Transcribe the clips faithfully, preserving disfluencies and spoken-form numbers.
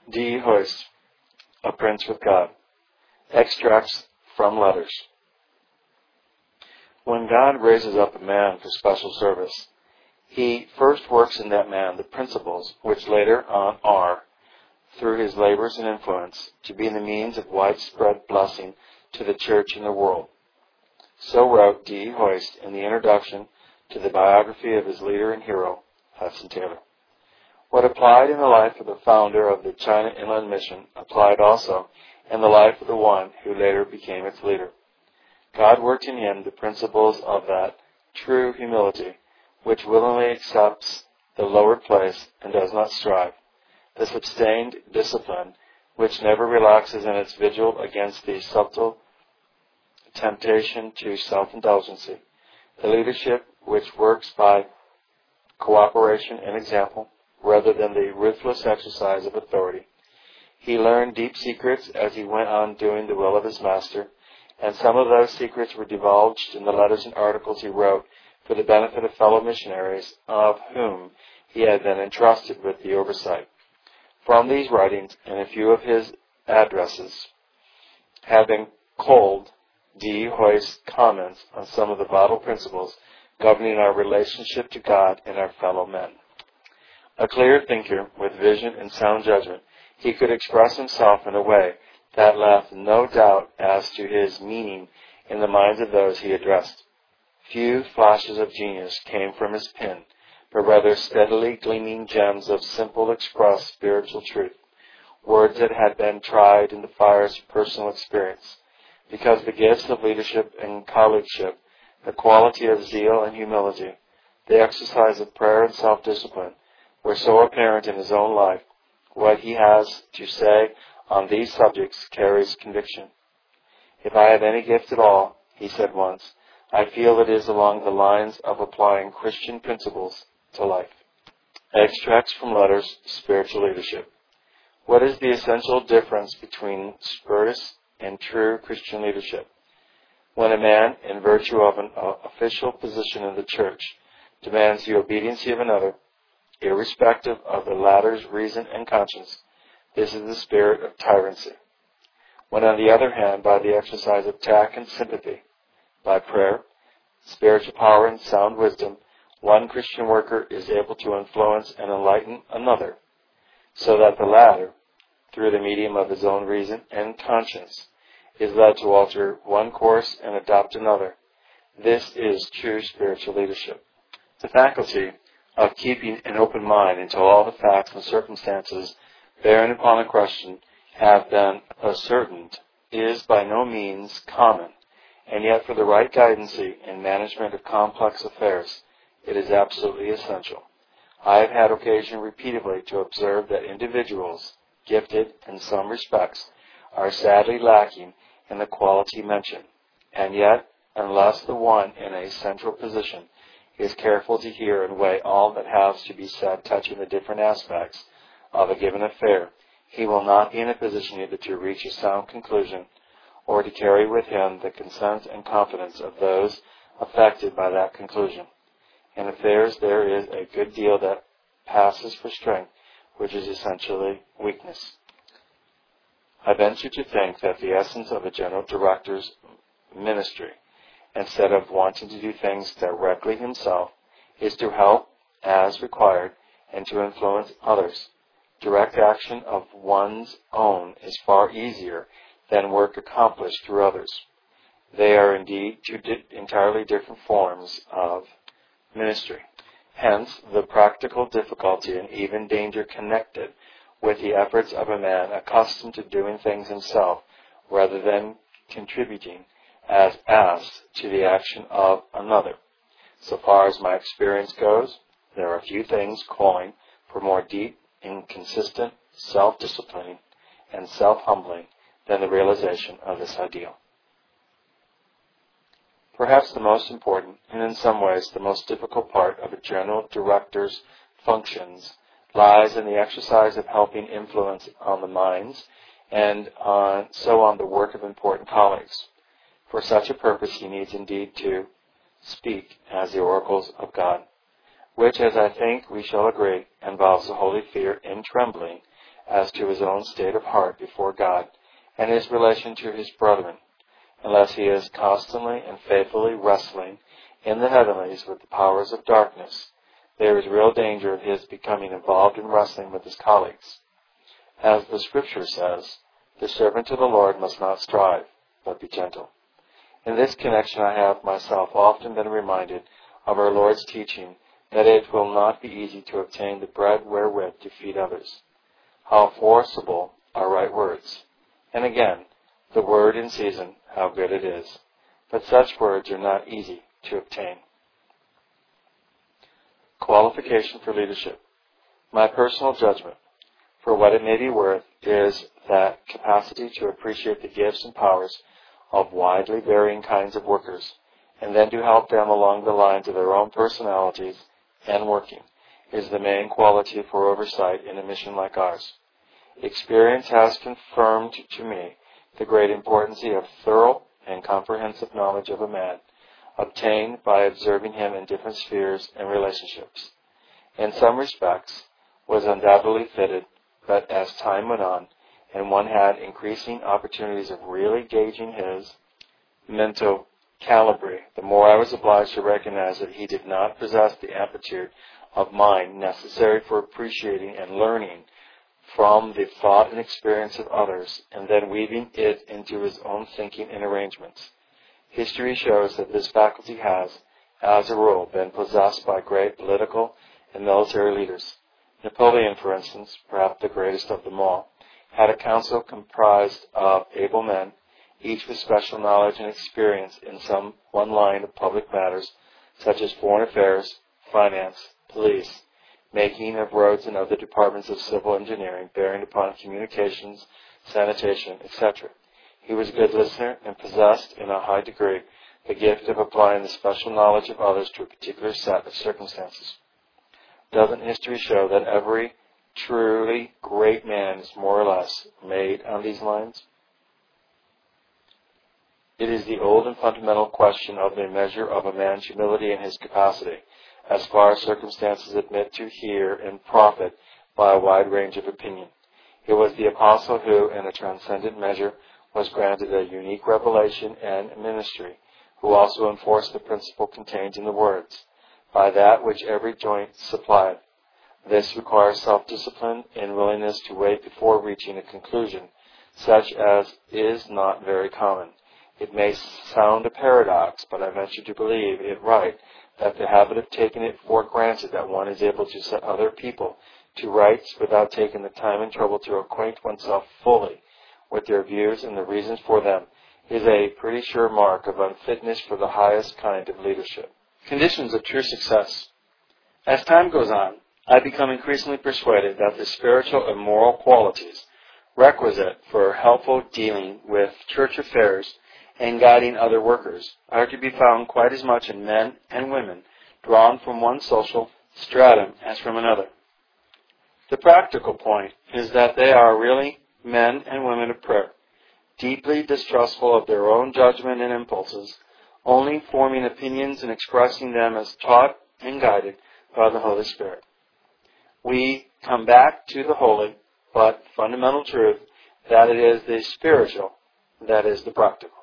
D. Hoist, A Prince with God. Extracts from Letters. When God raises up a man for special service, He first works in that man the principles which later on are, through his labors and influence, to be the means of widespread blessing to the church and the world. So wrote D. Hoist in the introduction to the biography of his leader and hero, Hudson Taylor. What applied in the life of the founder of the China Inland Mission applied also in the life of the one who later became its leader. God worked in him the principles of that true humility which willingly accepts the lowered place and does not strive, the sustained discipline which never relaxes in its vigil against the subtle temptation to self-indulgency, the leadership which works by cooperation and example rather than the ruthless exercise of authority. He learned deep secrets as he went on doing the will of his master, and some of those secrets were divulged in the letters and articles he wrote for the benefit of fellow missionaries of whom he had been entrusted with the oversight. From these writings and a few of his addresses have been culled D. Hoist's comments on some of the vital principles governing our relationship to God and our fellow men. A clear thinker with vision and sound judgment, he could express himself in a way that left no doubt as to his meaning in the minds of those he addressed. Few flashes of genius came from his pen, but rather steadily gleaming gems of simple expressed spiritual truth, words that had been tried in the fires of personal experience, because the gifts of leadership and colleagueship, the quality of zeal and humility, the exercise of prayer and self-discipline, were so apparent in his own life. What he has to say on these subjects carries conviction. If I have any gift at all, he said once, I feel it is along the lines of applying Christian principles to life. Extracts from Letters, Spiritual Leadership. What is the essential difference between spurious and true Christian leadership? When a man, in virtue of an uh, official position in the church, demands the obedience of another, irrespective of the latter's reason and conscience, this is the spirit of tyranny. When, on the other hand, by the exercise of tact and sympathy, by prayer, spiritual power, and sound wisdom, one Christian worker is able to influence and enlighten another, so that the latter, through the medium of his own reason and conscience, is led to alter one course and adopt another. This is true spiritual leadership. The faculty of keeping an open mind until all the facts and circumstances bearing upon a question have been ascertained is by no means common, and yet for the right guidance and management of complex affairs, it is absolutely essential. I have had occasion repeatedly to observe that individuals, gifted in some respects, are sadly lacking in the quality mentioned, and yet, unless the one in a central position is careful to hear and weigh all that has to be said touching the different aspects of a given affair, he will not be in a position either to reach a sound conclusion or to carry with him the consent and confidence of those affected by that conclusion. In affairs there is a good deal that passes for strength, which is essentially weakness. I venture to think that the essence of a general director's ministry, instead of wanting to do things directly himself, is to help as required and to influence others. Direct action of one's own is far easier than work accomplished through others. They are indeed two di- entirely different forms of ministry. Hence, the practical difficulty and even danger connected with the efforts of a man accustomed to doing things himself rather than contributing as asked to the action of another. So far as my experience goes, there are few things calling for more deep and consistent self-disciplining and self-humbling than the realization of this ideal. Perhaps the most important, and in some ways the most difficult part of a general director's functions lies in the exercise of helping influence on the minds and on, so on the work of important colleagues. For such a purpose he needs indeed to speak as the oracles of God, which, as I think we shall agree, involves the holy fear and trembling as to his own state of heart before God and his relation to his brethren, unless he is constantly and faithfully wrestling in the heavenlies with the powers of darkness. There is real danger of his becoming involved in wrestling with his colleagues. As the Scripture says, the servant of the Lord must not strive, but be gentle. In this connection, I have myself often been reminded of our Lord's teaching that it will not be easy to obtain the bread wherewith to feed others. How forcible are right words! And again, the word in season, how good it is. But such words are not easy to obtain. Qualification for leadership. My personal judgment, for what it may be worth, is that capacity to appreciate the gifts and powers of widely varying kinds of workers, and then to help them along the lines of their own personalities and working, is the main quality for oversight in a mission like ours. Experience has confirmed to me the great importance of thorough and comprehensive knowledge of a man, obtained by observing him in different spheres and relationships. In some respects, was undoubtedly fitted, but as time went on, and one had increasing opportunities of really gauging his mental calibre, the more I was obliged to recognize that he did not possess the aptitude of mind necessary for appreciating and learning from the thought and experience of others, and then weaving it into his own thinking and arrangements. History shows that this faculty has, as a rule, been possessed by great political and military leaders. Napoleon, for instance, perhaps the greatest of them all, had a council comprised of able men, each with special knowledge and experience in some one line of public matters, such as foreign affairs, finance, police, making of roads and other departments of civil engineering bearing upon communications, sanitation, et cetera. He was a good listener and possessed in a high degree the gift of applying the special knowledge of others to a particular set of circumstances. Doesn't history show that every truly great man is more or less made on these lines? It is the old and fundamental question of the measure of a man's humility and his capacity, as far as circumstances admit to hear and profit by a wide range of opinion. It was the apostle who, in a transcendent measure, was granted a unique revelation and ministry, who also enforced the principle contained in the words, by that which every joint supplieth. This requires self-discipline and willingness to wait before reaching a conclusion, such as is not very common. It may sound a paradox, but I venture to believe it right that the habit of taking it for granted that one is able to set other people to rights without taking the time and trouble to acquaint oneself fully with their views and the reasons for them is a pretty sure mark of unfitness for the highest kind of leadership. Conditions of true success. As time goes on, I become increasingly persuaded that the spiritual and moral qualities requisite for helpful dealing with church affairs and guiding other workers are to be found quite as much in men and women drawn from one social stratum as from another. The practical point is that they are really men and women of prayer, deeply distrustful of their own judgment and impulses, only forming opinions and expressing them as taught and guided by the Holy Spirit. We come back to the holy but fundamental truth that it is the spiritual that is the practical.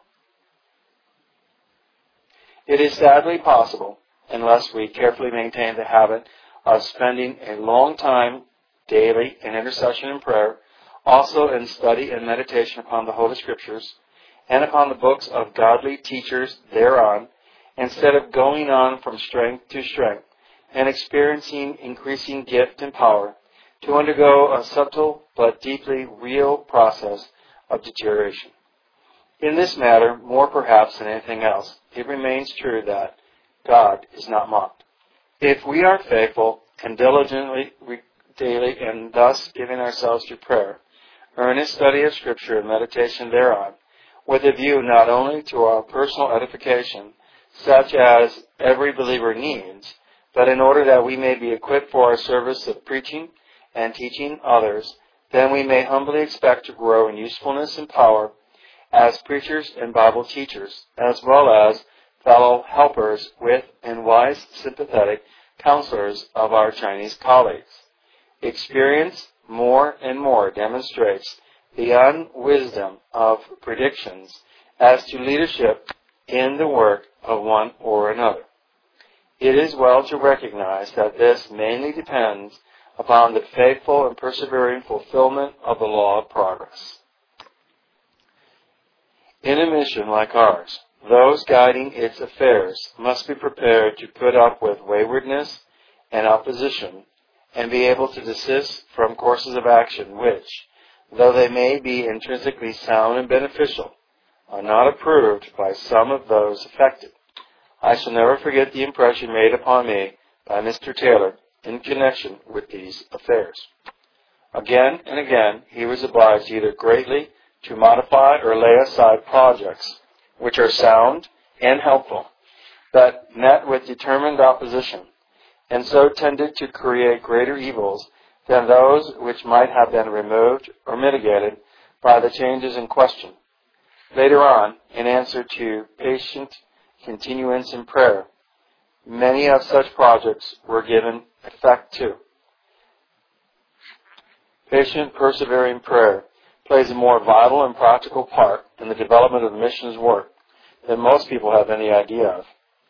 It is sadly possible, unless we carefully maintain the habit of spending a long time daily in intercession and prayer, also in study and meditation upon the Holy Scriptures, and upon the books of godly teachers thereon, instead of going on from strength to strength, and experiencing increasing gift and power, to undergo a subtle but deeply real process of deterioration. In this matter, more perhaps than anything else, it remains true that God is not mocked. If we are faithful and diligently daily and thus giving ourselves to prayer, earnest study of Scripture and meditation thereon, with a view not only to our personal edification, such as every believer needs, but in order that we may be equipped for our service of preaching and teaching others, then we may humbly expect to grow in usefulness and power as preachers and Bible teachers, as well as fellow helpers with and wise, sympathetic counselors of our Chinese colleagues. Experience more and more demonstrates the unwisdom of predictions as to leadership in the work of one or another. It is well to recognize that this mainly depends upon the faithful and persevering fulfillment of the law of progress. In a mission like ours, those guiding its affairs must be prepared to put up with waywardness and opposition and be able to desist from courses of action which, though they may be intrinsically sound and beneficial, are not approved by some of those affected. I shall never forget the impression made upon me by Mister Taylor in connection with these affairs. Again and again, he was obliged either greatly to modify or lay aside projects which are sound and helpful, but met with determined opposition, and so tended to create greater evils than those which might have been removed or mitigated by the changes in question. Later on, in answer to patient continuance in prayer, many of such projects were given effect to. Patient, persevering prayer plays a more vital and practical part in the development of the mission's work than most people have any idea of.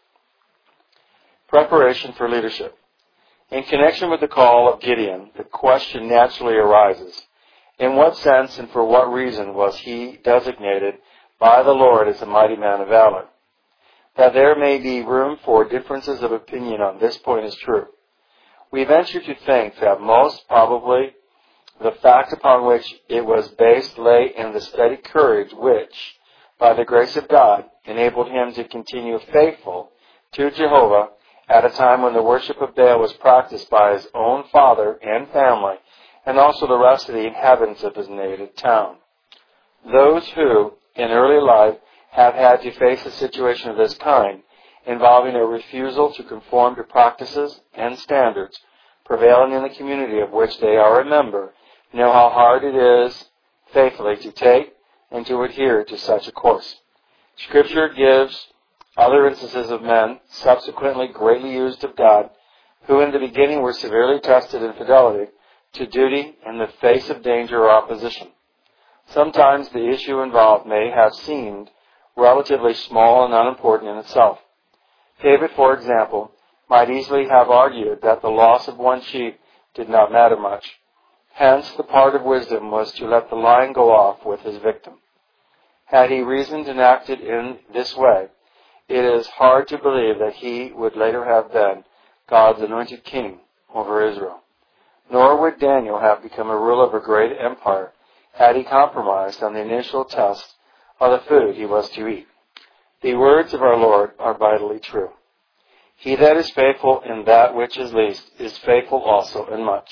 Preparation for leadership. In connection with the call of Gideon, the question naturally arises, in what sense and for what reason was he designated by the Lord as a mighty man of valor? That there may be room for differences of opinion on this point is true. We venture to think that most probably the fact upon which it was based lay in the steady courage which, by the grace of God, enabled him to continue faithful to Jehovah at a time when the worship of Baal was practiced by his own father and family, and also the rest of the inhabitants of his native town. Those who, in early life, have had to face a situation of this kind, involving a refusal to conform to practices and standards prevailing in the community of which they are a member, know how hard it is faithfully to take and to adhere to such a course. Scripture gives other instances of men, subsequently greatly used of God, who in the beginning were severely tested in fidelity to duty in the face of danger or opposition. Sometimes the issue involved may have seemed relatively small and unimportant in itself. David, for example, might easily have argued that the loss of one sheep did not matter much. Hence, the part of wisdom was to let the lion go off with his victim. Had he reasoned and acted in this way, it is hard to believe that he would later have been God's anointed king over Israel. Nor would Daniel have become a ruler of a great empire had he compromised on the initial test of the food he was to eat. The words of our Lord are vitally true. He that is faithful in that which is least is faithful also in much.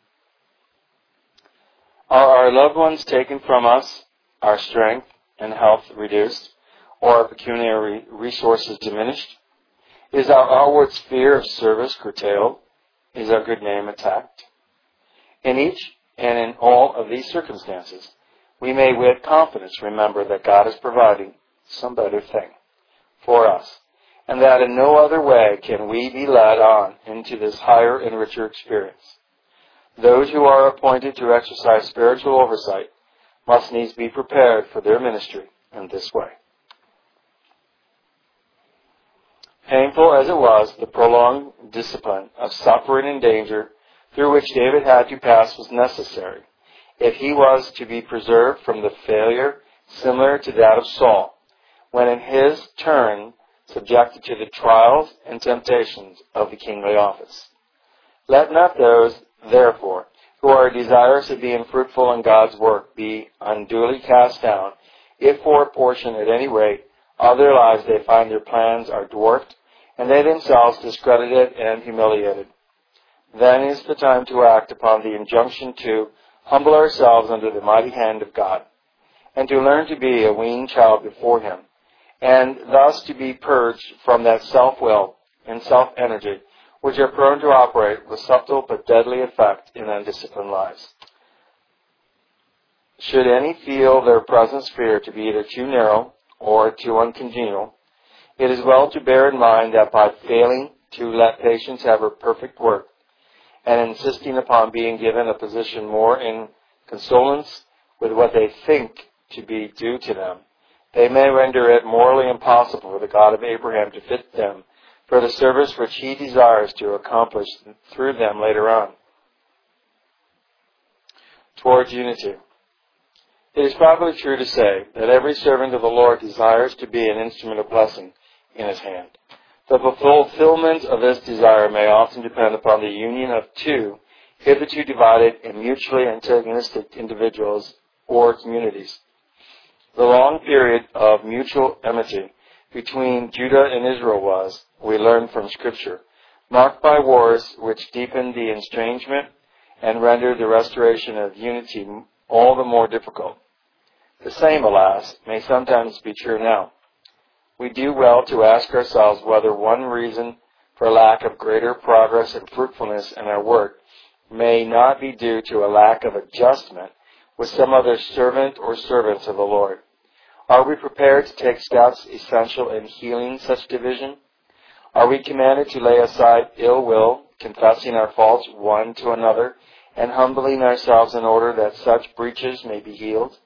Are our loved ones taken from us, our strength and health reduced, or our pecuniary resources diminished? Is our outward sphere of service curtailed? Is our good name attacked? In each and in all of these circumstances, we may with confidence remember that God is providing some better thing for us, and that in no other way can we be led on into this higher and richer experience. Those who are appointed to exercise spiritual oversight must needs be prepared for their ministry in this way. Painful as it was, the prolonged discipline of suffering and danger through which David had to pass was necessary if he was to be preserved from the failure similar to that of Saul, when in his turn subjected to the trials and temptations of the kingly office. Let not those, therefore, who are desirous of being fruitful in God's work be unduly cast down, if for a portion at any rate of their lives they find their plans are dwarfed, and they themselves discredited and humiliated. Then is the time to act upon the injunction to humble ourselves under the mighty hand of God, and to learn to be a weaned child before Him, and thus to be purged from that self-will and self-energy which are prone to operate with subtle but deadly effect in undisciplined lives. Should any feel their present sphere to be either too narrow or too uncongenial, it is well to bear in mind that by failing to let patience have her perfect work, and insisting upon being given a position more in consonance with what they think to be due to them, they may render it morally impossible for the God of Abraham to fit them for the service which he desires to accomplish through them later on. Towards unity. It is probably true to say that every servant of the Lord desires to be an instrument of blessing in his hand. The fulfillment of this desire may often depend upon the union of two hitherto divided and mutually antagonistic individuals or communities. The long period of mutual enmity between Judah and Israel was, we learn from Scripture, marked by wars which deepened the estrangement and rendered the restoration of unity all the more difficult. The same, alas, may sometimes be true now. We do well to ask ourselves whether one reason for lack of greater progress and fruitfulness in our work may not be due to a lack of adjustment with some other servant or servants of the Lord. Are we prepared to take steps essential in healing such division? Are we commanded to lay aside ill will, confessing our faults one to another, and humbling ourselves in order that such breaches may be healed?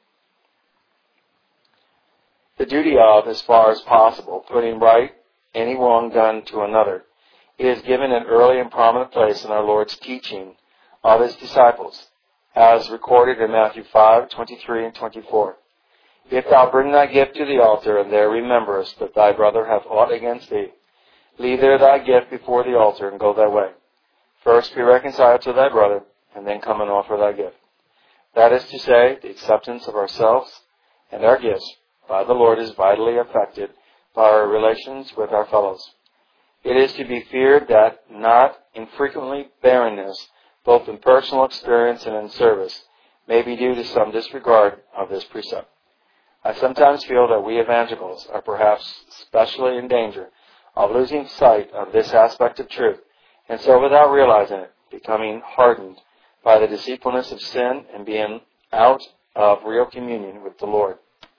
The duty of, as far as possible, putting right any wrong done to another, is given an early and prominent place in our Lord's teaching of his disciples, as recorded in Matthew five, twenty-three and twenty-four. If thou bring thy gift to the altar, and there rememberest that thy brother hath aught against thee, leave there thy gift before the altar, and go thy way. First be reconciled to thy brother, and then come and offer thy gift. That is to say, the acceptance of ourselves and our gifts by the Lord is vitally affected by our relations with our fellows. It is to be feared that not infrequently barrenness, both in personal experience and in service, may be due to some disregard of this precept. I sometimes feel that we evangelicals are perhaps specially in danger of losing sight of this aspect of truth, and so without realizing it, becoming hardened by the deceitfulness of sin and being out of real communion with the Lord.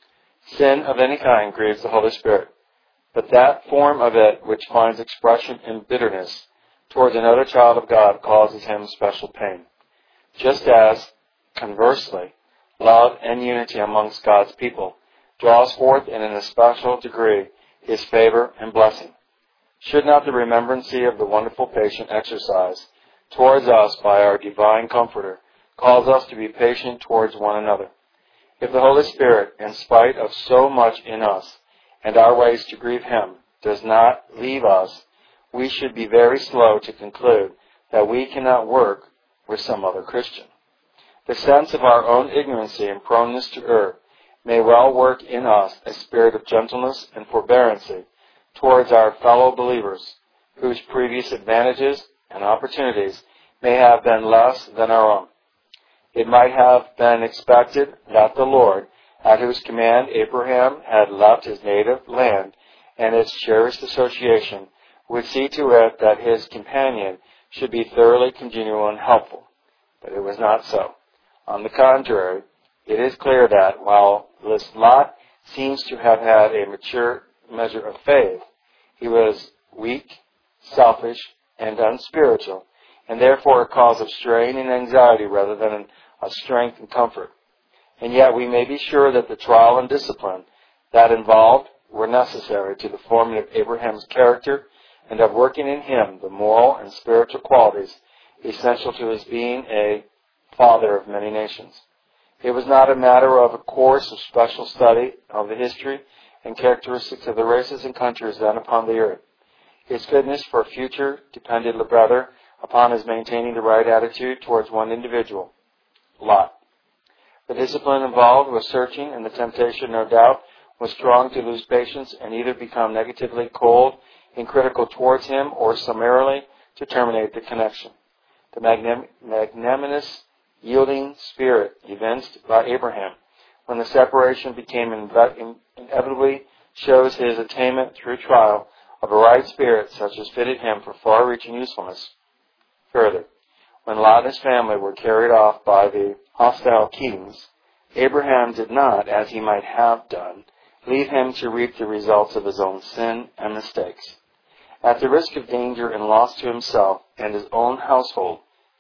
Sin of any kind grieves the Holy Spirit, but that form of it which finds expression in bitterness towards another child of God causes him special pain. Just as, conversely, love and unity amongst God's people draws forth in an especial degree his favor and blessing. Should not the remembrancy of the wonderful patient exercise towards us by our divine Comforter cause us to be patient towards one another? If the Holy Spirit, in spite of so much in us and our ways to grieve him, does not leave us, we should be very slow to conclude that we cannot work with some other Christian. The sense of our own ignorancy and proneness to err may well work in us a spirit of gentleness and forbearancy towards our fellow believers, whose previous advantages and opportunities may have been less than our own. It might have been expected that the Lord, at whose command Abraham had left his native land and its cherished association, would see to it that his companion should be thoroughly congenial and helpful. But it was not so. On the contrary, it is clear that while Lot seems to have had a mature measure of faith, he was weak, selfish, and unspiritual, and therefore a cause of strain and anxiety rather than a strength and comfort. And yet we may be sure that the trial and discipline that involved were necessary to the forming of Abraham's character and of working in him the moral and spiritual qualities essential to his being a father of many nations. It was not a matter of a course of special study of the history and characteristics of the races and countries then upon the earth. His fitness for future depended rather upon his maintaining the right attitude towards one individual, Lot. The discipline involved was searching, and the temptation, no doubt, was strong to lose patience and either become negatively cold and critical towards him or summarily to terminate the connection. The magnem- magnanimous, yielding spirit evinced by Abraham when the separation became inve- inevitably shows his attainment through trial of a right spirit such as fitted him for far-reaching usefulness. Further, when Lot and his family were carried off by the hostile kings, Abraham did not, as he might have done, leave him to reap the results of his own sin and mistakes. At the risk of danger and loss to himself and his own household,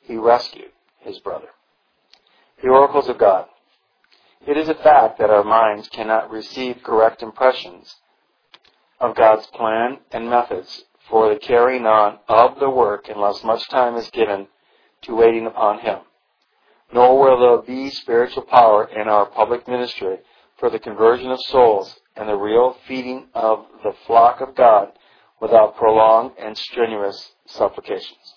he rescued his brother. The oracles of God. It is a fact that our minds cannot receive correct impressions of God's plan and methods for the carrying on of the work unless much time is given to waiting upon Him. Nor will there be spiritual power in our public ministry for the conversion of souls and the real feeding of the flock of God without prolonged and strenuous supplications.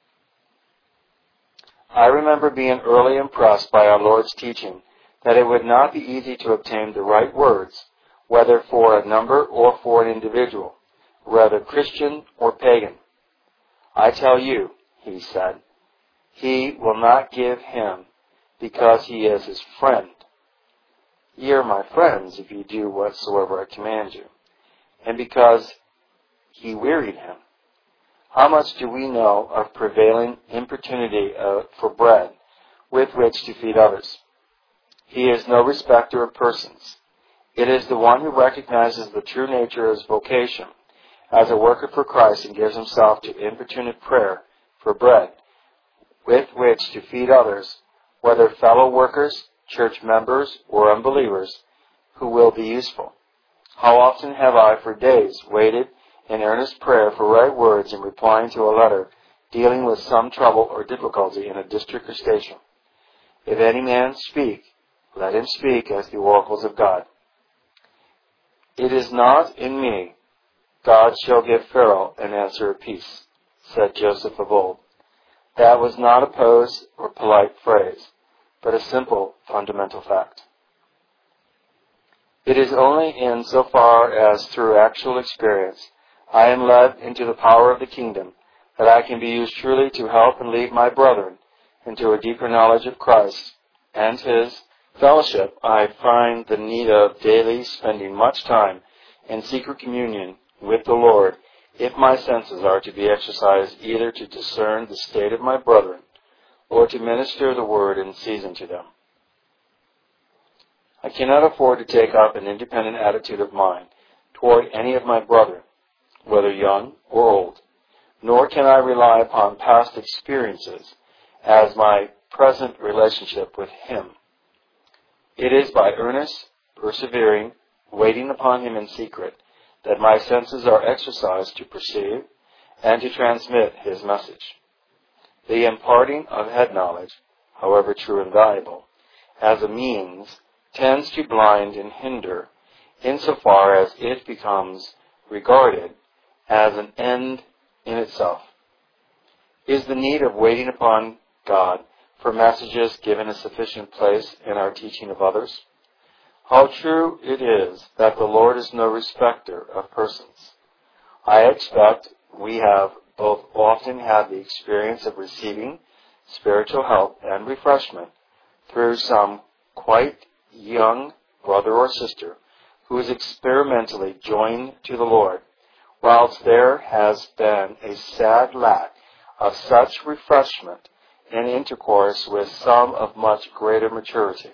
I remember being early impressed by our Lord's teaching that it would not be easy to obtain the right words, whether for a number or for an individual, whether Christian or pagan. I tell you, he said, He will not give him because he is his friend. Ye are my friends if you do whatsoever I command you, and because he wearied him. How much do we know of prevailing importunity uh, for bread with which to feed others? He is no respecter of persons. It is the one who recognizes the true nature of his vocation as a worker for Christ and gives himself to importunate prayer for bread with which to feed others, whether fellow workers, church members, or unbelievers, who will be useful. How often have I for days waited in earnest prayer for right words in replying to a letter dealing with some trouble or difficulty in a district or station. If any man speak, let him speak as the oracles of God. It is not in me. God shall give Pharaoh an answer of peace, said Joseph of old. That was not a pose or polite phrase, but a simple fundamental fact. It is only in so far as through actual experience I am led into the power of the kingdom that I can be used truly to help and lead my brethren into a deeper knowledge of Christ and His fellowship. I find the need of daily spending much time in secret communion with the Lord if my senses are to be exercised either to discern the state of my brethren or to minister the word in season to them. I cannot afford to take up an independent attitude of mind toward any of my brethren, whether young or old, nor can I rely upon past experiences as my present relationship with Him. It is by earnest, persevering, waiting upon Him in secret, that my senses are exercised to perceive and to transmit His message. The imparting of head knowledge, however true and valuable, as a means, tends to blind and hinder insofar as it becomes regarded as an end in itself. Is the need of waiting upon God for messages given a sufficient place in our teaching of others? How true it is that the Lord is no respecter of persons. I expect we have both often had the experience of receiving spiritual help and refreshment through some quite young brother or sister who is experimentally joined to the Lord, whilst there has been a sad lack of such refreshment and intercourse with some of much greater maturity.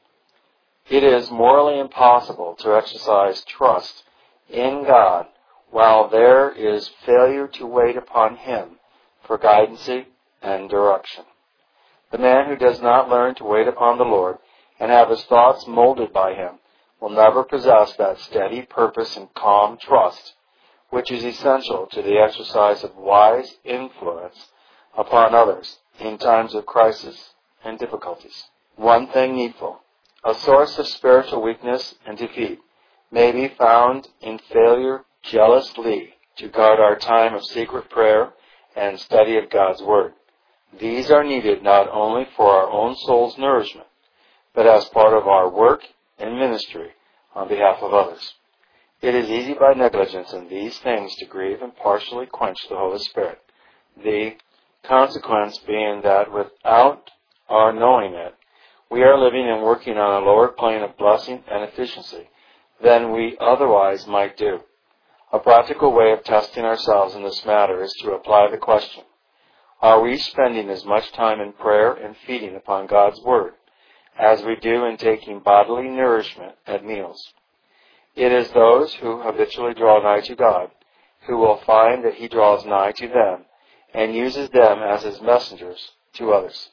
It is morally impossible to exercise trust in God while there is failure to wait upon Him for guidance and direction. The man who does not learn to wait upon the Lord and have his thoughts molded by Him will never possess that steady purpose and calm trust which is essential to the exercise of wise influence upon others in times of crisis and difficulties. One thing needful. A source of spiritual weakness and defeat may be found in failure jealously to guard our time of secret prayer and study of God's Word. These are needed not only for our own soul's nourishment, but as part of our work and ministry on behalf of others. It is easy by negligence in these things to grieve and partially quench the Holy Spirit, the consequence being that without our knowing it, we are living and working on a lower plane of blessing and efficiency than we otherwise might do. A practical way of testing ourselves in this matter is to apply the question, are we spending as much time in prayer and feeding upon God's Word as we do in taking bodily nourishment at meals? It is those who habitually draw nigh to God who will find that He draws nigh to them and uses them as His messengers to others.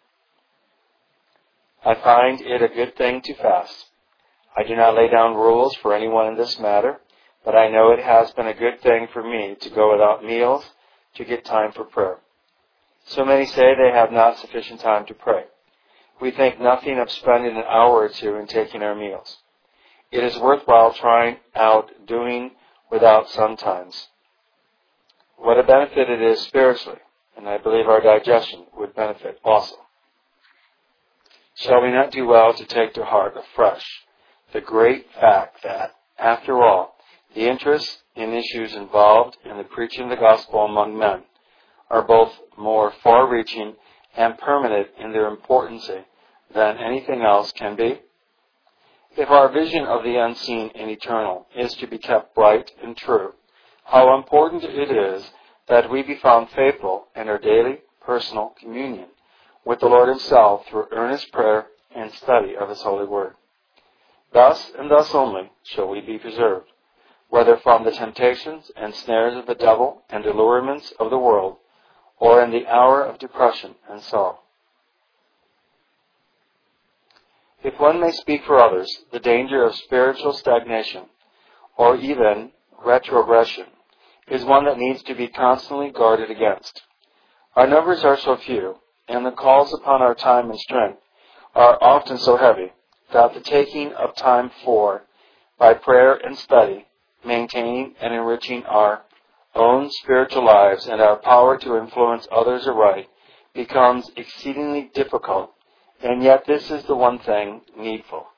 I find it a good thing to fast. I do not lay down rules for anyone in this matter, but I know it has been a good thing for me to go without meals to get time for prayer. So many say they have not sufficient time to pray. We think nothing of spending an hour or two in taking our meals. It is worthwhile trying out doing without sometimes. What a benefit it is spiritually, and I believe our digestion would benefit also. Shall we not do well to take to heart afresh the great fact that, after all, the interests and issues involved in the preaching of the gospel among men are both more far-reaching and permanent in their importance than anything else can be? If our vision of the unseen and eternal is to be kept bright and true, how important it is that we be found faithful in our daily personal communion with the Lord Himself through earnest prayer and study of His holy word. Thus and thus only shall we be preserved, whether from the temptations and snares of the devil and allurements of the world, or in the hour of depression and sorrow. If one may speak for others, the danger of spiritual stagnation, or even retrogression, is one that needs to be constantly guarded against. Our numbers are so few, and the calls upon our time and strength are often so heavy, that the taking of time for, by prayer and study, maintaining and enriching our own spiritual lives and our power to influence others aright becomes exceedingly difficult, and yet this is the one thing needful.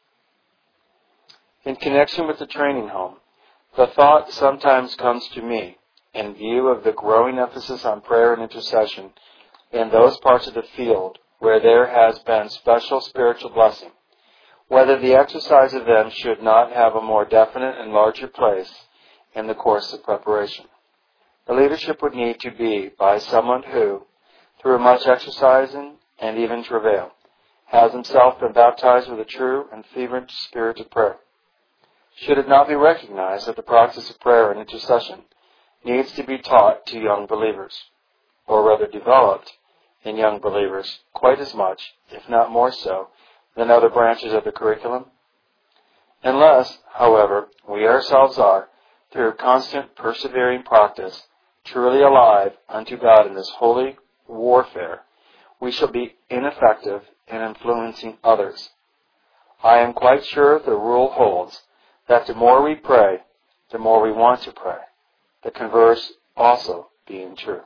In connection with the training home, the thought sometimes comes to me, in view of the growing emphasis on prayer and intercession in those parts of the field where there has been special spiritual blessing, whether the exercise of them should not have a more definite and larger place in the course of preparation. The leadership would need to be by someone who, through much exercising and even travail, has himself been baptized with a true and fervent spirit of prayer. Should it not be recognized that the practice of prayer and intercession needs to be taught to young believers, or rather developed in young believers quite as much, if not more so, than other branches of the curriculum? Unless, however, we ourselves are, through constant persevering practice, truly alive unto God in this holy warfare, we shall be ineffective in influencing others. I am quite sure the rule holds that the more we pray, the more we want to pray, the converse also being true.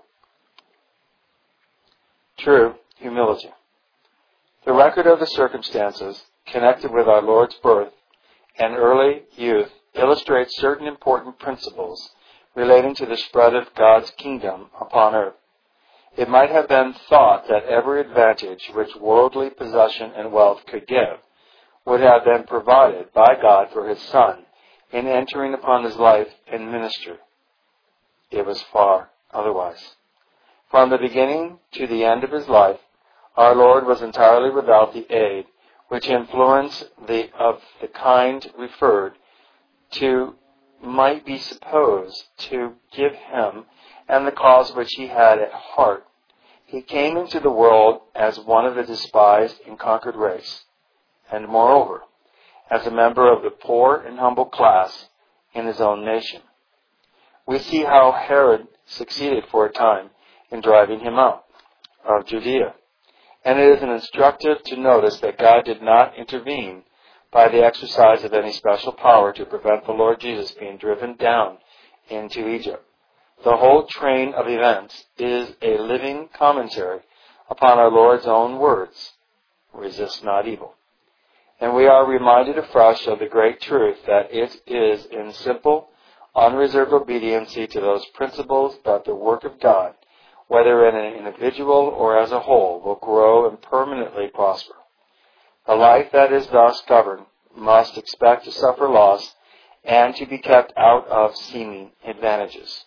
True humility. The record of the circumstances connected with our Lord's birth and early youth illustrates certain important principles relating to the spread of God's kingdom upon earth. It might have been thought that every advantage which worldly possession and wealth could give would have been provided by God for His Son in entering upon His life and ministry. It was far otherwise. From the beginning to the end of His life, our Lord was entirely without the aid which influence the, of the kind referred to might be supposed to give Him and the cause which He had at heart. He came into the world as one of the despised and conquered race, and moreover, as a member of the poor and humble class in His own nation. We see how Herod succeeded for a time in driving Him out of Judea. And it is instructive to notice that God did not intervene by the exercise of any special power to prevent the Lord Jesus being driven down into Egypt. The whole train of events is a living commentary upon our Lord's own words, resist not evil. And we are reminded afresh of the great truth that it is in simple, unreserved obedience to those principles that the work of God, whether in an individual or as a whole, will grow and permanently prosper. A life that is thus governed must expect to suffer loss and to be kept out of seeming advantages.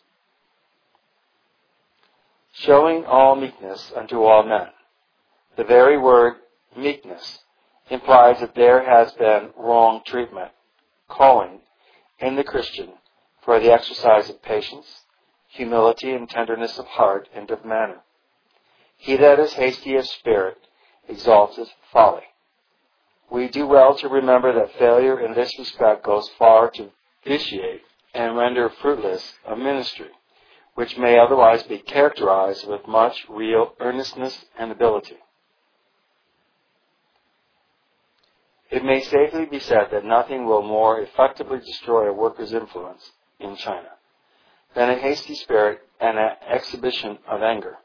Showing all meekness unto all men. The very word meekness implies that there has been wrong treatment, calling in the Christian for the exercise of patience, humility, and tenderness of heart and of manner. He that is hasty of spirit exalteth folly. We do well to remember that failure in this respect goes far to vitiate and render fruitless a ministry, which may otherwise be characterized with much real earnestness and ability. It may safely be said that nothing will more effectively destroy a worker's influence in China than a hasty spirit and an exhibition of anger.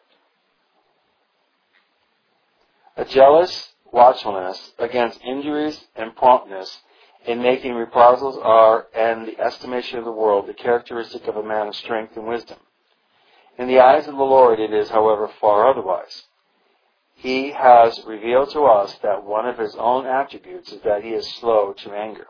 A jealous watchfulness against injuries and promptness in making reprisals are, in the estimation of the world, the characteristic of a man of strength and wisdom. In the eyes of the Lord it is, however, far otherwise. He has revealed to us that one of his own attributes is that he is slow to anger.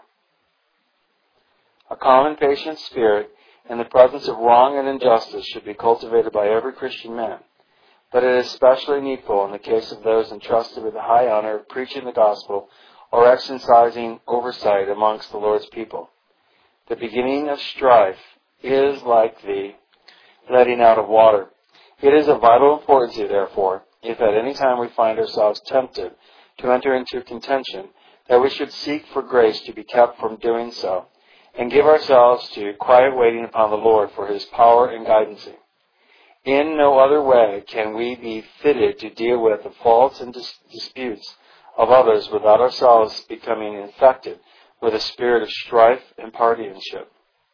A calm and patient spirit in the presence of wrong and injustice should be cultivated by every Christian man. But it is especially needful in the case of those entrusted with the high honor of preaching the gospel or exercising oversight amongst the Lord's people. The beginning of strife is like the letting out of water. It is of vital importance, therefore, if at any time we find ourselves tempted to enter into contention, that we should seek for grace to be kept from doing so, and give ourselves to quiet waiting upon the Lord for his power and guidance. In no other way can we be fitted to deal with the faults and dis- disputes of others without ourselves becoming infected with a spirit of strife and partisanship.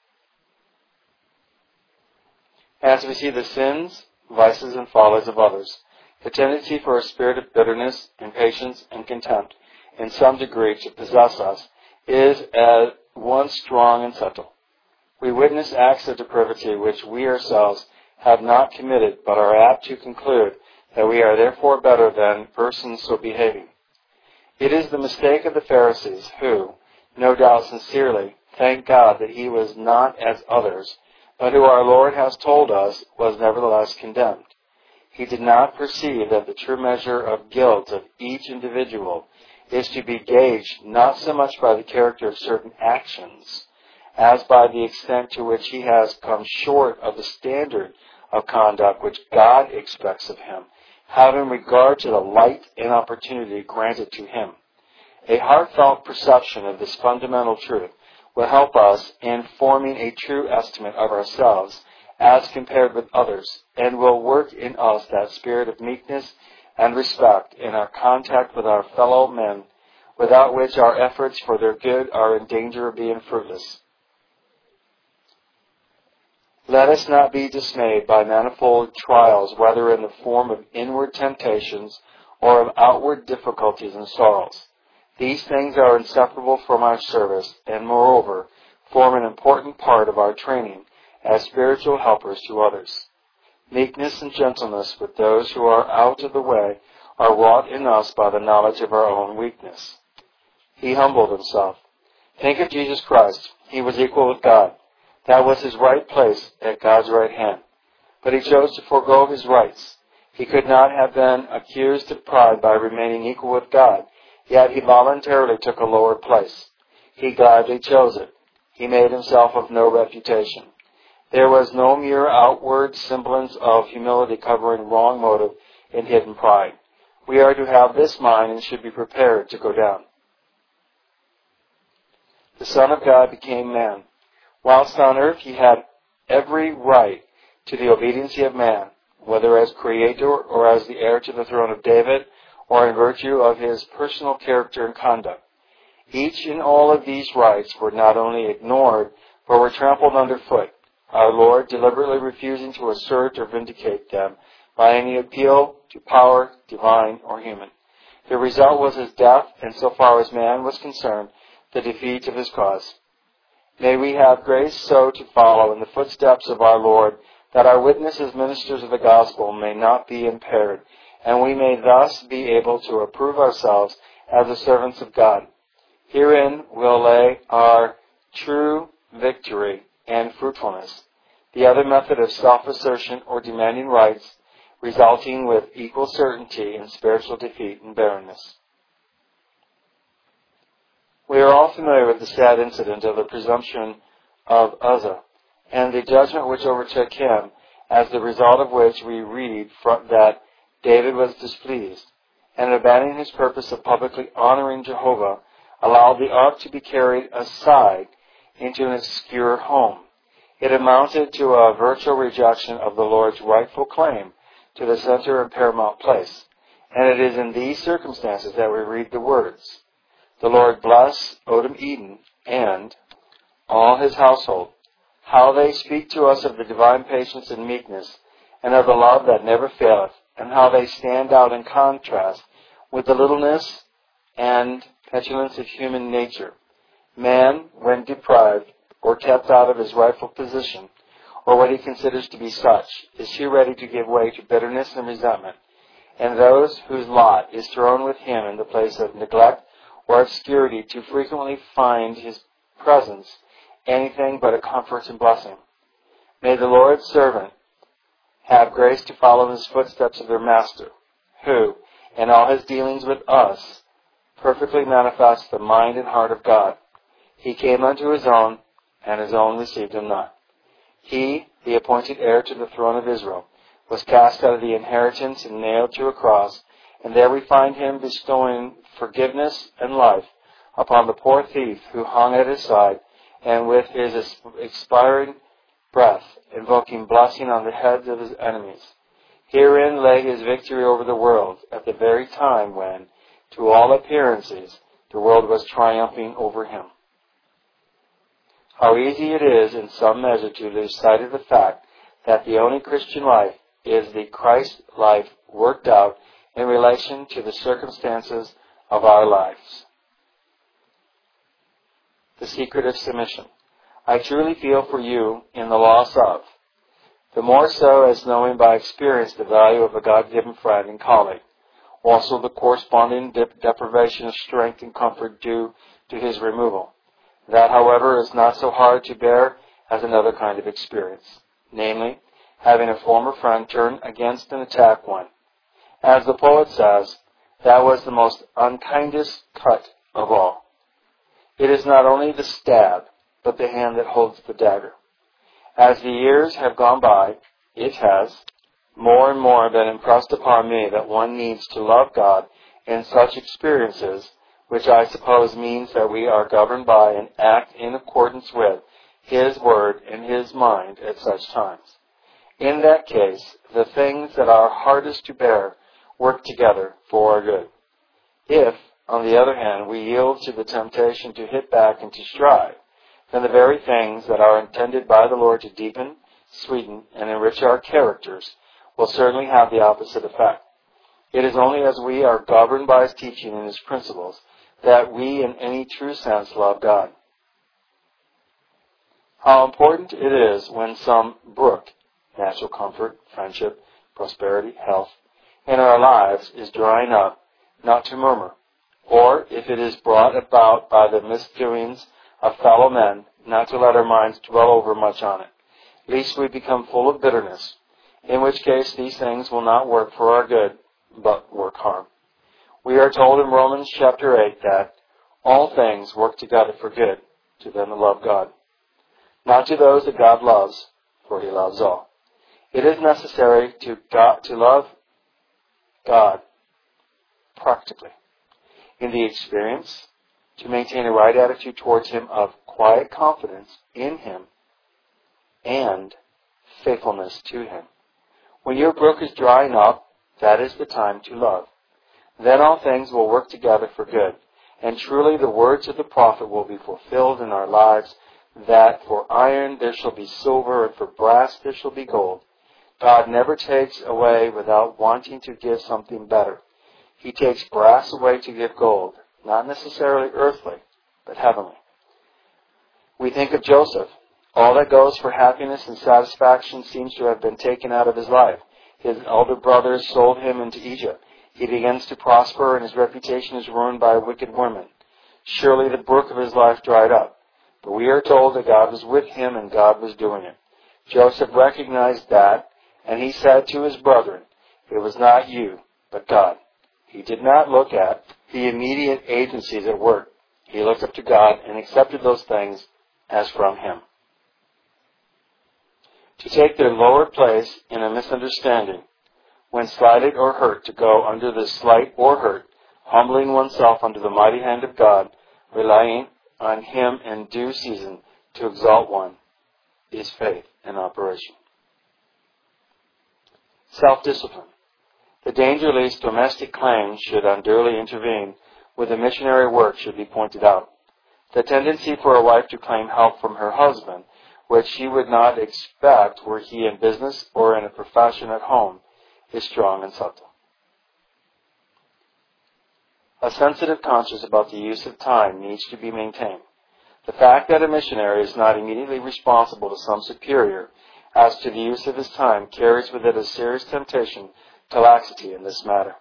As we see the sins, vices, and follies of others, the tendency for a spirit of bitterness, impatience, and contempt in some degree to possess us is at once strong and subtle. We witness acts of depravity which we ourselves have not committed, but are apt to conclude that we are therefore better than persons so behaving. It is the mistake of the Pharisees who, no doubt sincerely, thank God that he was not as others, but who our Lord has told us was nevertheless condemned. He did not perceive that the true measure of guilt of each individual is to be gauged not so much by the character of certain actions, as by the extent to which he has come short of the standard of conduct which God expects of him, having regard to the light and opportunity granted to him. A heartfelt perception of this fundamental truth will help us in forming a true estimate of ourselves as compared with others, and will work in us that spirit of meekness and respect in our contact with our fellow men, without which our efforts for their good are in danger of being fruitless. Let us not be dismayed by manifold trials, whether in the form of inward temptations or of outward difficulties and sorrows. These things are inseparable from our service, and moreover, form an important part of our training as spiritual helpers to others. Meekness and gentleness with those who are out of the way are wrought in us by the knowledge of our own weakness. He humbled himself. Think of Jesus Christ. He was equal with God. That was his right place at God's right hand. But he chose to forego his rights. He could not have been accused of pride by remaining equal with God, yet he voluntarily took a lower place. He gladly chose it. He made himself of no reputation. There was no mere outward semblance of humility covering wrong motive and hidden pride. We are to have this mind and should be prepared to go down. The Son of God became man. Whilst on earth he had every right to the obedience of man, whether as Creator or as the heir to the throne of David, or in virtue of his personal character and conduct. Each and all of these rights were not only ignored, but were trampled underfoot, our Lord deliberately refusing to assert or vindicate them by any appeal to power, divine or human. The result was his death, and so far as man was concerned, the defeat of his cause. May we have grace so to follow in the footsteps of our Lord, that our witness as ministers of the gospel may not be impaired, and we may thus be able to approve ourselves as the servants of God. Herein will lay our true victory and fruitfulness. The other method of self-assertion or demanding rights, resulting with equal certainty in spiritual defeat and barrenness. We are all familiar with the sad incident of the presumption of Uzzah, and the judgment which overtook him, as the result of which we read from that David was displeased, and abandoning his purpose of publicly honoring Jehovah, allowed the ark to be carried aside into an obscure home. It amounted to a virtual rejection of the Lord's rightful claim to the center and paramount place. And it is in these circumstances that we read the words, "The Lord bless Obed-Edom and all his household." How they speak to us of the divine patience and meekness, and of the love that never faileth, and how they stand out in contrast with the littleness and petulance of human nature. Man, when deprived or kept out of his rightful position, or what he considers to be such, is too ready to give way to bitterness and resentment, and those whose lot is thrown with him in the place of neglect or obscurity too frequently find his presence anything but a comfort and blessing. May the Lord's servant have grace to follow in his footsteps of their Master, who, in all his dealings with us, perfectly manifests the mind and heart of God. He came unto his own, and his own received him not. He, the appointed heir to the throne of Israel, was cast out of the inheritance and nailed to a cross, and there we find him bestowing forgiveness and life upon the poor thief who hung at his side, and with his expiring breath invoking blessing on the heads of his enemies. Herein lay his victory over the world at the very time when, to all appearances, the world was triumphing over him. How easy it is in some measure to lose sight of the fact that the only Christian life is the Christ life worked out in relation to the circumstances of our lives. The secret of submission. I truly feel for you in the loss of, the more so as knowing by experience the value of a God-given friend and colleague, also the corresponding dep- deprivation of strength and comfort due to his removal. That, however, is not so hard to bear as another kind of experience, namely, having a former friend turn against and attack one. As the poet says, that was the most unkindest cut of all. It is not only the stab, but the hand that holds the dagger. As the years have gone by, it has more and more been impressed upon me that one needs to love God in such experiences, which I suppose means that we are governed by and act in accordance with His Word and His mind at such times. In that case, the things that are hardest to bear work together for our good. If, on the other hand, we yield to the temptation to hit back and to strive, then the very things that are intended by the Lord to deepen, sweeten, and enrich our characters will certainly have the opposite effect. It is only as we are governed by His teaching and His principles that we in any true sense love God. How important it is when some brook, natural comfort, friendship, prosperity, health, in our lives is drying up, not to murmur, or if it is brought about by the misdoings of fellow men, not to let our minds dwell over much on it, lest we become full of bitterness, in which case these things will not work for our good, but work harm. We are told in Romans chapter eight that all things work together for good to them that love God, not to those that God loves, for He loves all. It is necessary to God, to love God practically, in the experience, to maintain a right attitude towards Him of quiet confidence in Him and faithfulness to Him. When your brook is drying up, that is the time to love. Then all things will work together for good, and truly the words of the prophet will be fulfilled in our lives, that for iron there shall be silver, and for brass there shall be gold. God never takes away without wanting to give something better. He takes brass away to give gold, not necessarily earthly, but heavenly. We think of Joseph. All that goes for happiness and satisfaction seems to have been taken out of his life. His elder brothers sold him into Egypt. He begins to prosper, and his reputation is ruined by a wicked woman. Surely the brook of his life dried up. But we are told that God was with him, and God was doing it. Joseph recognized that, and he said to his brethren, "It was not you, but God." He did not look at the immediate agencies at work. He looked up to God and accepted those things as from Him. To take their lower place in a misunderstanding when slighted or hurt, to go under the slight or hurt, humbling oneself under the mighty hand of God, relying on Him in due season to exalt one, is faith in operation. Self-discipline. The danger lest domestic claims should unduly intervene with the missionary work should be pointed out. The tendency for a wife to claim help from her husband, which she would not expect were he in business or in a profession at home, is strong and subtle. A sensitive conscience about the use of time needs to be maintained. The fact that a missionary is not immediately responsible to some superior as to the use of his time carries with it a serious temptation to laxity in this matter.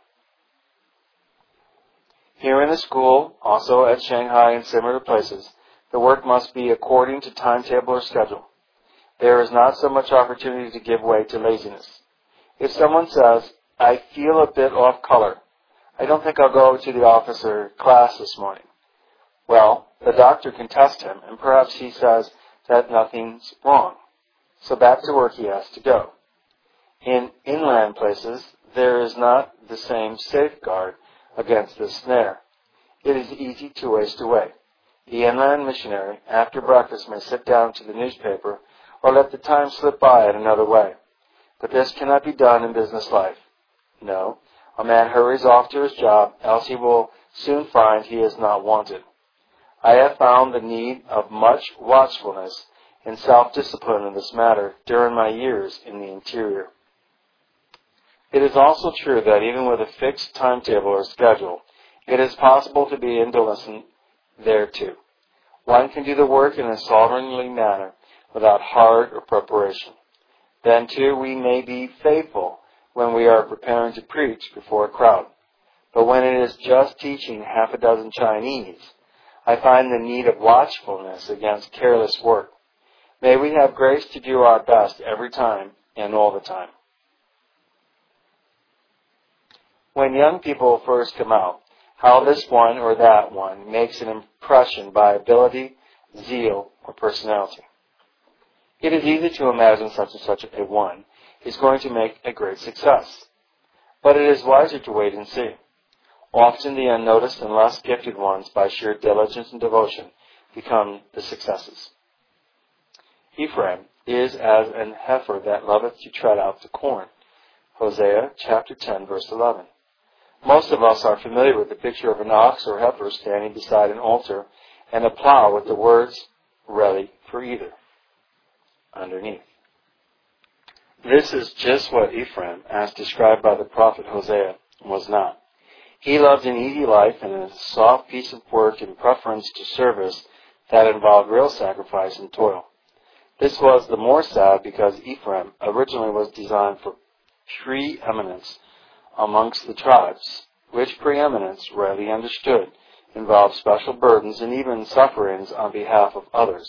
Here in the school, also at Shanghai and similar places, the work must be according to timetable or schedule. There is not so much opportunity to give way to laziness. If someone says, "I feel a bit off color. I don't think I'll go to the office or class this morning." Well, the doctor can test him, and perhaps he says that nothing's wrong. So back to work he has to go. In inland places, there is not the same safeguard against this snare. It is easy to waste away. The inland missionary, after breakfast, may sit down to the newspaper or let the time slip by in another way. But this cannot be done in business life. No, a man hurries off to his job, else he will soon find he is not wanted. I have found the need of much watchfulness and self-discipline in this matter during my years in the interior. It is also true that even with a fixed timetable or schedule, it is possible to be indolent there too. One can do the work in a sovereignly manner without hard or preparation. Then too we may be faithful when we are preparing to preach before a crowd. But when it is just teaching half a dozen Chinese, I find the need of watchfulness against careless work. May we have grace to do our best every time and all the time. When young people first come out, how this one or that one makes an impression by ability, zeal, or personality. It is easy to imagine such and such a one is going to make a great success. But it is wiser to wait and see. Often the unnoticed and less gifted ones, by sheer diligence and devotion, become the successes. Ephraim is as an heifer that loveth to tread out the corn. Hosea chapter ten, verse eleven. Most of us are familiar with the picture of an ox or heifer standing beside an altar and a plow with the words, "Ready for either," underneath. This is just what Ephraim, as described by the prophet Hosea, was not. He loved an easy life and a soft piece of work in preference to service that involved real sacrifice and toil. This was the more sad because Ephraim originally was designed for preeminence amongst the tribes, which preeminence, rightly understood, involved special burdens and even sufferings on behalf of others.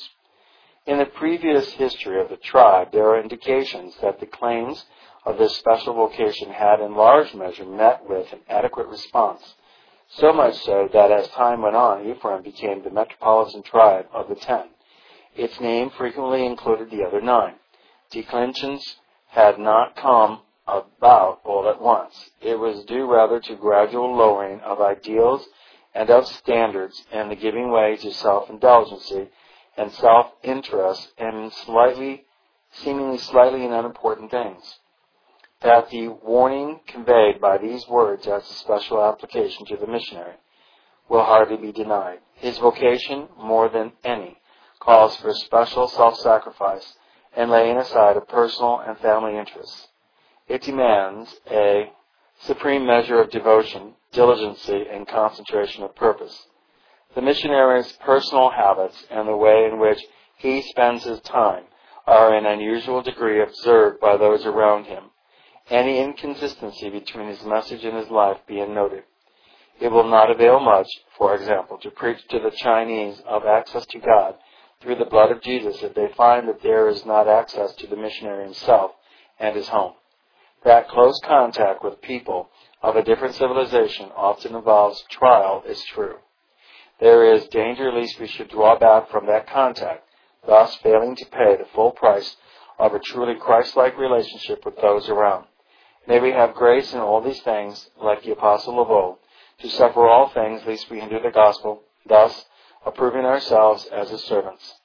In the previous history of the tribe, there are indications that the claims of this special vocation had in large measure met with an adequate response, so much so that as time went on, Ephraim became the metropolitan tribe of the ten. Its name frequently included the other nine. Declensions had not come about all at once. It was due rather to gradual lowering of ideals and of standards and the giving way to self-indulgency and self-interest and slightly, seemingly slightly in unimportant things. That the warning conveyed by these words as a special application to the missionary will hardly be denied. His vocation, more than any, calls for special self-sacrifice and laying aside of personal and family interests. It demands a supreme measure of devotion, diligency, and concentration of purpose. The missionary's personal habits and the way in which he spends his time are in unusual degree observed by those around him, any inconsistency between his message and his life being noted. It will not avail much, for example, to preach to the Chinese of access to God through the blood of Jesus if they find that there is not access to the missionary himself and his home. That close contact with people of a different civilization often involves trial is true. There is danger lest we should draw back from that contact, thus failing to pay the full price of a truly Christ-like relationship with those around. May we have grace in all these things, like the apostle of old, to suffer all things lest we hinder the gospel, thus approving ourselves as his servants.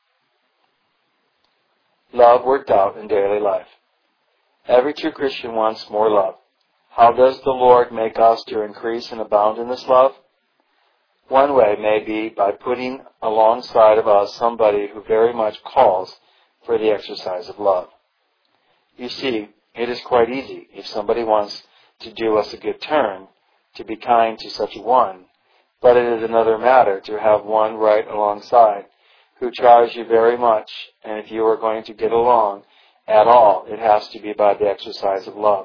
Love worked out in daily life. Every true Christian wants more love. How does the Lord make us to increase and abound in this love? One way may be by putting alongside of us somebody who very much calls for the exercise of love. You see, it is quite easy, if somebody wants to do us a good turn, to be kind to such a one, but it is another matter to have one right alongside who tries you very much, and if you are going to get along at all, it has to be by the exercise of love.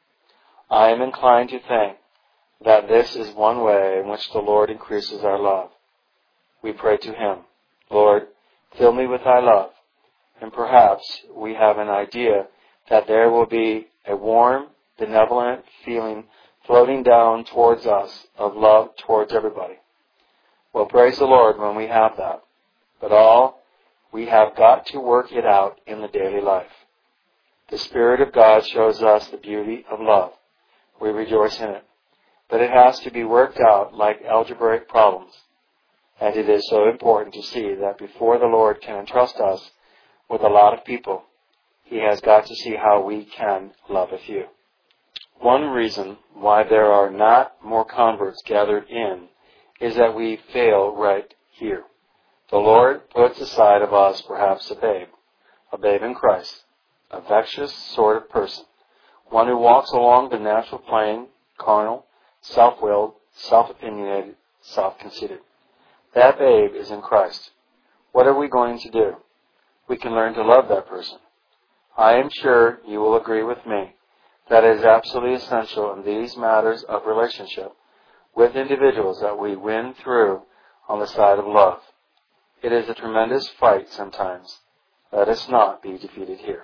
I am inclined to think that this is one way in which the Lord increases our love. We pray to him, Lord, fill me with thy love, and perhaps we have an idea that there will be a warm, benevolent feeling floating down towards us of love towards everybody. Well, praise the Lord when we have that. But all, we have got to work it out in the daily life. The Spirit of God shows us the beauty of love. We rejoice in it. But it has to be worked out like algebraic problems. And it is so important to see that before the Lord can entrust us with a lot of people, he has got to see how we can love a few. One reason why there are not more converts gathered in is that we fail right here. The Lord puts aside of us perhaps a babe, a babe in Christ, a vexed sort of person, one who walks along the natural plane, carnal, self-willed, self-opinionated, self-conceited. That babe is in Christ. What are we going to do? We can learn to love that person. I am sure you will agree with me that it is absolutely essential in these matters of relationship with individuals that we win through on the side of love. It is a tremendous fight sometimes. Let us not be defeated here.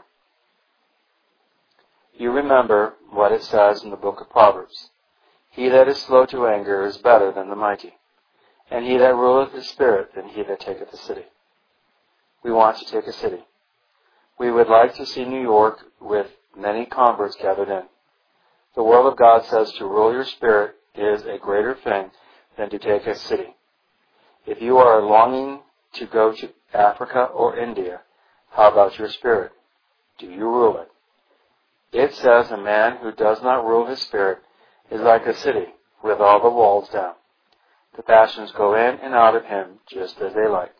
You remember what it says in the book of Proverbs. He that is slow to anger is better than the mighty, and he that ruleth his spirit than he that taketh a city. We want to take a city. We would like to see New York with many converts gathered in. The Word of God says to rule your spirit is a greater thing than to take a city. If you are longing to go to Africa or India, how about your spirit? Do you rule it? It says a man who does not rule his spirit is like a city with all the walls down. The passions go in and out of him just as they like.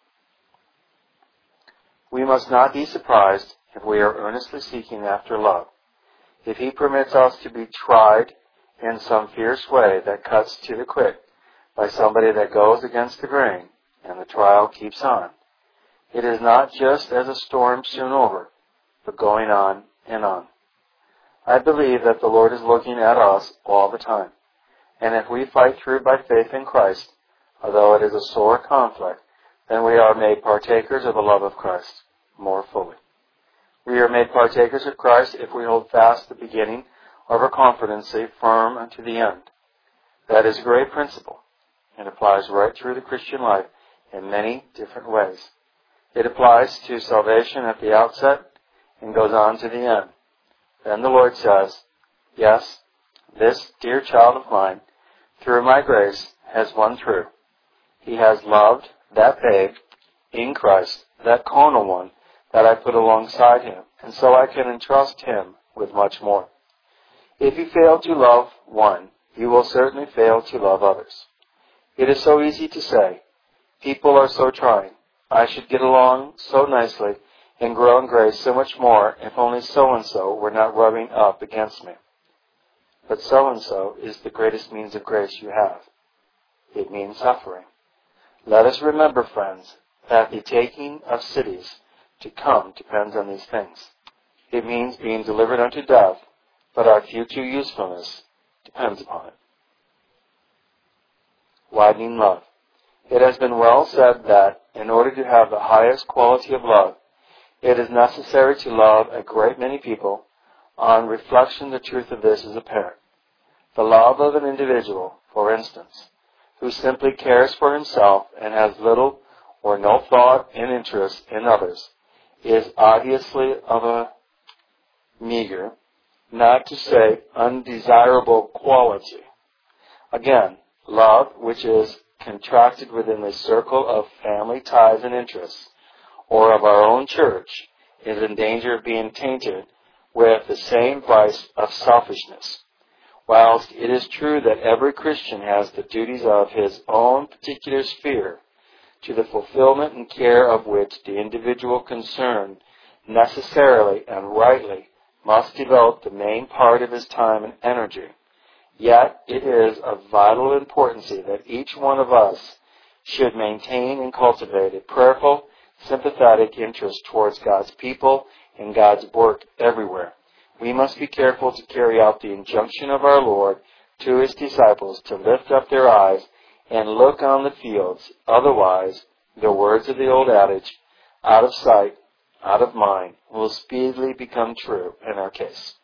We must not be surprised if we are earnestly seeking after love. If he permits us to be tried in some fierce way that cuts to the quick by somebody that goes against the grain, and the trial keeps on, it is not just as a storm soon over, but going on and on. I believe that the Lord is looking at us all the time, and if we fight through by faith in Christ, although it is a sore conflict, then we are made partakers of the love of Christ more fully. We are made partakers of Christ if we hold fast the beginning of our confidency firm unto the end. That is a great principle, and applies right through the Christian life in many different ways. It applies to salvation at the outset and goes on to the end. Then the Lord says, yes, this dear child of mine, through my grace, has won through. He has loved that babe in Christ, that carnal one that I put alongside him, and so I can entrust him with much more. If you fail to love one, you will certainly fail to love others. It is so easy to say, people are so trying. I should get along so nicely and grow in grace so much more if only so-and-so were not rubbing up against me. But so-and-so is the greatest means of grace you have. It means suffering. Let us remember, friends, that the taking of cities to come depends on these things. It means being delivered unto death, but our future usefulness depends upon it. Widening love. It has been well said that in order to have the highest quality of love, it is necessary to love a great many people. On reflection, the truth of this is apparent. The love of an individual, for instance, who simply cares for himself and has little or no thought and interest in others, is obviously of a meager, not to say undesirable quality. Again, love, which is contracted within the circle of family ties and interests, or of our own church, is in danger of being tainted with the same vice of selfishness. Whilst it is true that every Christian has the duties of his own particular sphere, to the fulfillment and care of which the individual concerned necessarily and rightly must devote the main part of his time and energy, yet it is of vital importance that each one of us should maintain and cultivate a prayerful, sympathetic interest towards God's people and God's work everywhere. We must be careful to carry out the injunction of our Lord to His disciples to lift up their eyes and look on the fields. Otherwise, the words of the old adage, out of sight, out of mind, will speedily become true in our case.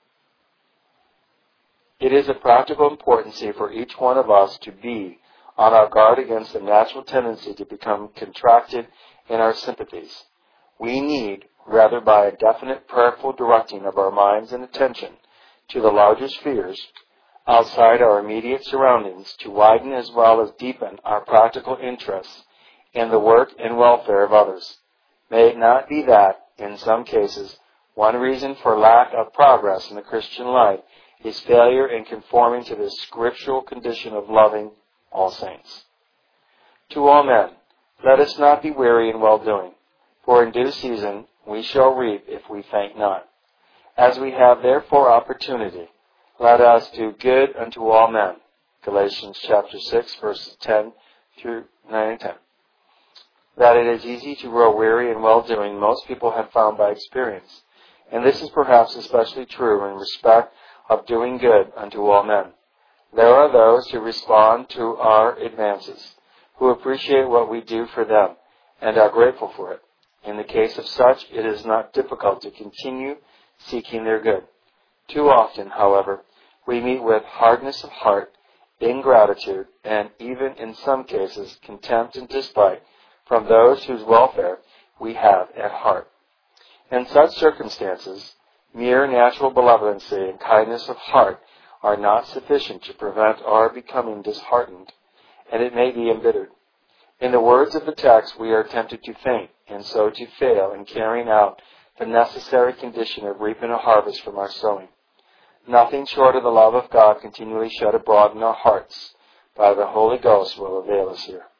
It is of practical importance for each one of us to be on our guard against the natural tendency to become contracted in our sympathies. We need, rather by a definite prayerful directing of our minds and attention to the larger spheres outside our immediate surroundings, to widen as well as deepen our practical interests in the work and welfare of others. May it not be that, in some cases, one reason for lack of progress in the Christian life is failure in conforming to the scriptural condition of loving all saints. To all men, let us not be weary in well-doing, for in due season we shall reap if we faint not. As we have therefore opportunity, let us do good unto all men. Galatians chapter six, verses ten through nine and ten. That it is easy to grow weary in well-doing, most people have found by experience. And this is perhaps especially true in respect of doing good unto all men. There are those who respond to our advances, who appreciate what we do for them, and are grateful for it. In the case of such, it is not difficult to continue seeking their good. Too often, however, we meet with hardness of heart, ingratitude, and even in some cases, contempt and despite from those whose welfare we have at heart. In such circumstances, mere natural benevolency and kindness of heart are not sufficient to prevent our becoming disheartened, and it may be embittered. In the words of the text, we are tempted to faint, and so to fail in carrying out the necessary condition of reaping a harvest from our sowing. Nothing short of the love of God continually shed abroad in our hearts by the Holy Ghost will avail us here.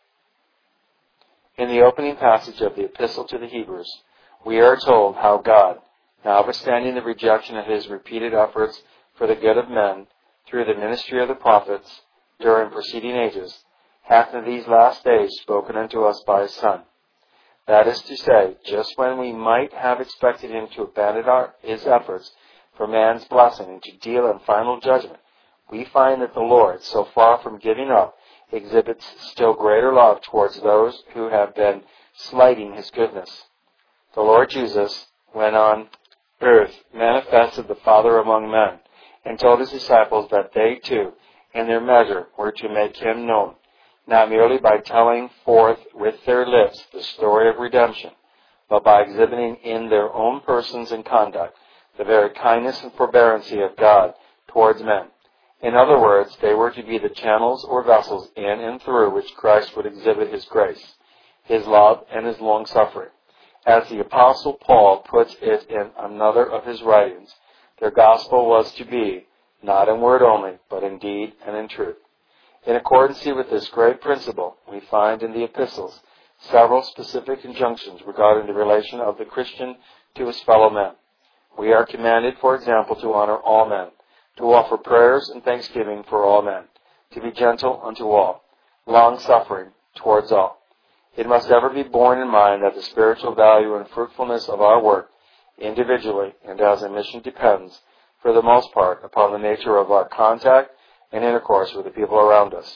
In the opening passage of the Epistle to the Hebrews, we are told how God, notwithstanding the rejection of His repeated efforts for the good of men through the ministry of the prophets during preceding ages, hath in these last days spoken unto us by His Son. That is to say, just when we might have expected Him to abandon our, His efforts for man's blessing and to deal in final judgment, we find that the Lord, so far from giving up, exhibits still greater love towards those who have been slighting His goodness. The Lord Jesus, when on earth, manifested the Father among men, and told His disciples that they too, in their measure, were to make Him known, not merely by telling forth with their lips the story of redemption, but by exhibiting in their own persons and conduct the very kindness and forbearance of God towards men. In other words, they were to be the channels or vessels in and through which Christ would exhibit His grace, His love, and His long-suffering. As the Apostle Paul puts it in another of his writings, their gospel was to be, not in word only, but in deed and in truth. In accordance with this great principle, we find in the epistles several specific injunctions regarding the relation of the Christian to his fellow men. We are commanded, for example, to honor all men, to offer prayers and thanksgiving for all men, to be gentle unto all, long-suffering towards all. It must ever be borne in mind that the spiritual value and fruitfulness of our work, individually and as a mission, depends, for the most part, upon the nature of our contact and intercourse with the people around us.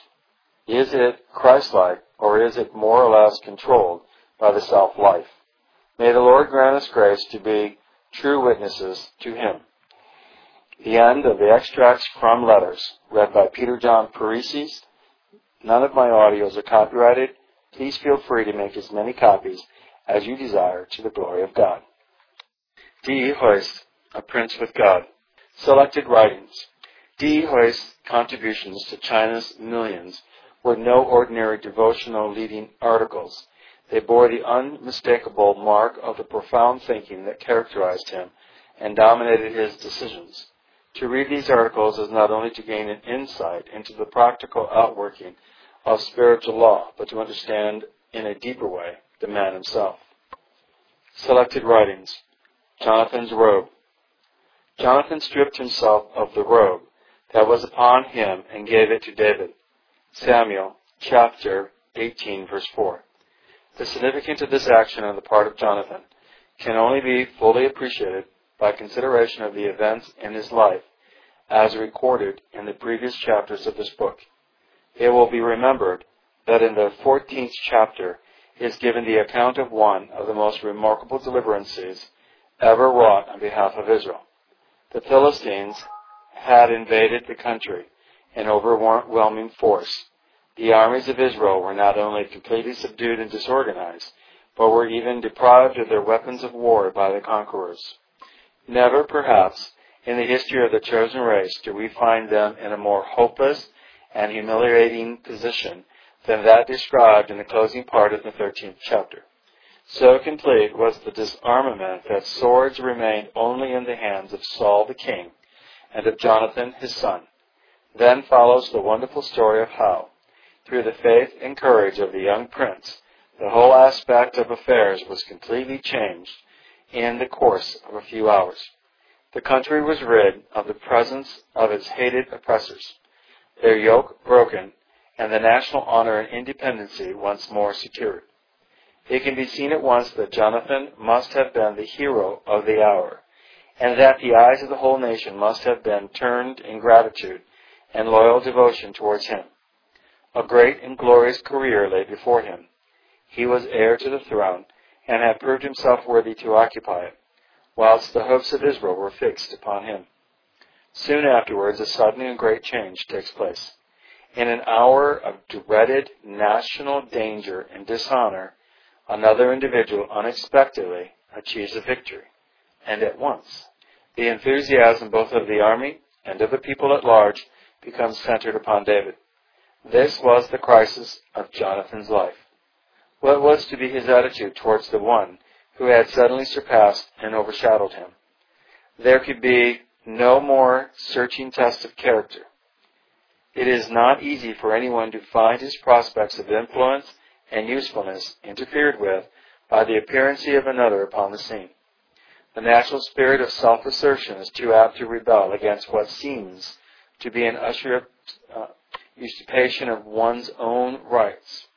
Is it Christ-like, or is it more or less controlled by the self-life? May the Lord grant us grace to be true witnesses to Him. The end of the extracts from letters, read by Peter John Paresis. None of my audios are copyrighted. Please feel free to make as many copies as you desire to the glory of God. D E Hoist, A Prince with God. Selected writings. D. Hoy's contributions to China's millions were no ordinary devotional leading articles. They bore the unmistakable mark of the profound thinking that characterized him and dominated his decisions. To read these articles is not only to gain an insight into the practical outworking of spiritual law, but to understand in a deeper way the man himself. Selected writings. Jonathan's robe. Jonathan stripped himself of the robe that was upon him and gave it to David. Samuel chapter eighteen, verse four. The significance of this action on the part of Jonathan can only be fully appreciated by consideration of the events in his life as recorded in the previous chapters of this book. It will be remembered that in the fourteenth chapter is given the account of one of the most remarkable deliverances ever wrought on behalf of Israel. The Philistines had invaded the country in overwhelming force. The armies of Israel were not only completely subdued and disorganized, but were even deprived of their weapons of war by the conquerors. Never, perhaps, in the history of the chosen race do we find them in a more hopeless and humiliating position than that described in the closing part of the thirteenth chapter. So complete was the disarmament that swords remained only in the hands of Saul the king and of Jonathan his son. Then follows the wonderful story of how, through the faith and courage of the young prince, the whole aspect of affairs was completely changed in the course of a few hours. The country was rid of the presence of its hated oppressors, their yoke broken, and the national honor and independency once more secured. It can be seen at once that Jonathan must have been the hero of the hour, and that the eyes of the whole nation must have been turned in gratitude and loyal devotion towards him. A great and glorious career lay before him. He was heir to the throne, and had proved himself worthy to occupy it, whilst the hopes of Israel were fixed upon him. Soon afterwards, a sudden and great change takes place. In an hour of dreaded national danger and dishonor, another individual unexpectedly achieves a victory, and at once the enthusiasm both of the army and of the people at large becomes centered upon David. This was the crisis of Jonathan's life. What was to be his attitude towards the one who had suddenly surpassed and overshadowed him? There could be no more searching test of character. It is not easy for anyone to find his prospects of influence and usefulness interfered with by the appearance of another upon the scene. The natural spirit of self-assertion is too apt to rebel against what seems to be an usurp, uh, usurpation of one's own rights.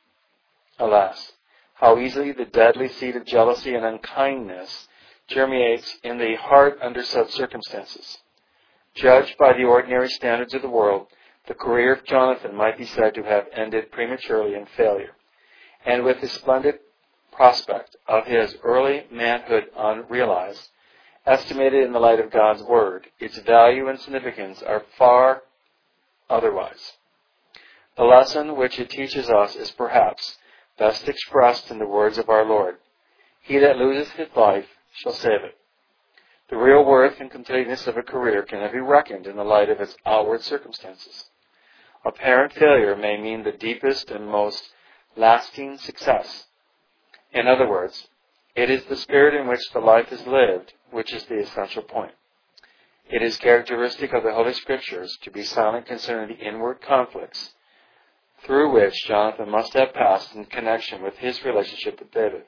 Alas, how easily the deadly seed of jealousy and unkindness germinates in the heart under such circumstances. Judged by the ordinary standards of the world, the career of Jonathan might be said to have ended prematurely in failure, and with the splendid prospect of his early manhood unrealized, estimated in the light of God's Word, its value and significance are far otherwise. The lesson which it teaches us is perhaps best expressed in the words of our Lord, "He that loseth his life shall save it." The real worth and completeness of a career cannot be reckoned in the light of its outward circumstances. Apparent failure may mean the deepest and most lasting success. In other words, it is the spirit in which the life is lived which is the essential point. It is characteristic of the Holy Scriptures to be silent concerning the inward conflicts through which Jonathan must have passed in connection with his relationship with David.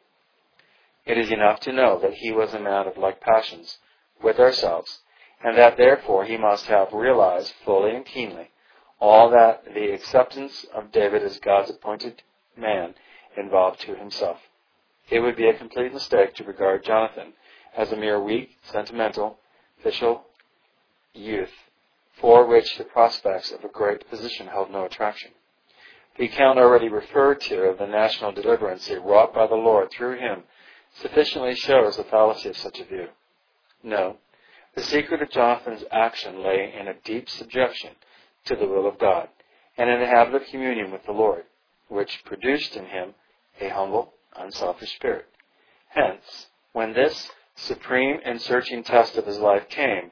It is enough to know that he was a man of like passions with ourselves, and that therefore he must have realized fully and keenly all that the acceptance of David as God's appointed man involved to himself. It would be a complete mistake to regard Jonathan as a mere weak, sentimental, official youth, for which the prospects of a great position held no attraction. The account already referred to of the national deliverance wrought by the Lord through him sufficiently shows the fallacy of such a view. No, the secret of Jonathan's action lay in a deep subjection to the will of God, and in a habit of communion with the Lord, which produced in him a humble, unselfish spirit. Hence, when this supreme and searching test of his life came,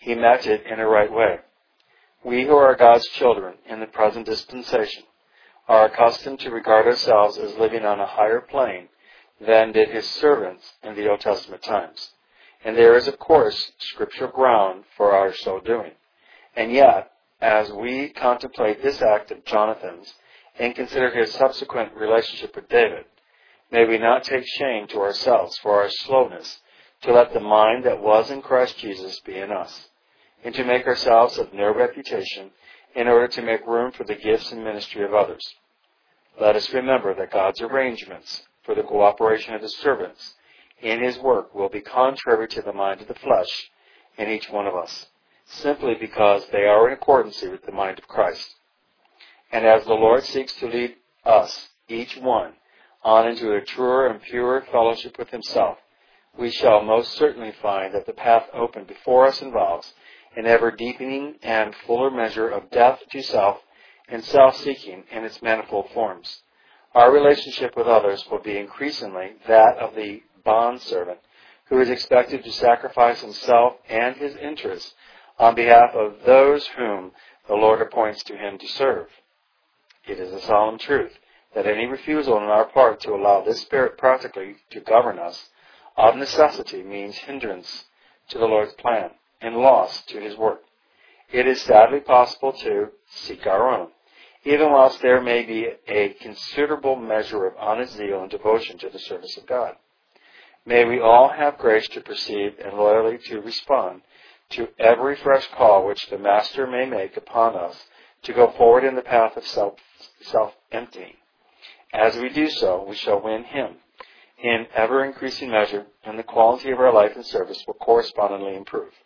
he met it in a right way. We who are God's children in the present dispensation are accustomed to regard ourselves as living on a higher plane than did his servants in the Old Testament times. And there is, of course, scriptural ground for our so doing. And yet, as we contemplate this act of Jonathan's and consider his subsequent relationship with David, may we not take shame to ourselves for our slowness to let the mind that was in Christ Jesus be in us, and to make ourselves of no reputation in order to make room for the gifts and ministry of others. Let us remember that God's arrangements for the cooperation of his servants in his work will be contrary to the mind of the flesh in each one of us, simply because they are in accordance with the mind of Christ. And as the Lord seeks to lead us, each one, on into a truer and purer fellowship with himself, we shall most certainly find that the path open before us involves an ever-deepening and fuller measure of death to self and self-seeking in its manifold forms. Our relationship with others will be increasingly that of the bondservant who is expected to sacrifice himself and his interests on behalf of those whom the Lord appoints to him to serve. It is a solemn truth that any refusal on our part to allow this spirit practically to govern us of necessity means hindrance to the Lord's plan and loss to his work. It is sadly possible to seek our own, even whilst there may be a considerable measure of honest zeal and devotion to the service of God. May we all have grace to perceive and loyally to respond to every fresh call which the Master may make upon us to go forward in the path of self, self-emptying. As we do so, we shall win him in ever-increasing measure, and the quality of our life and service will correspondingly improve.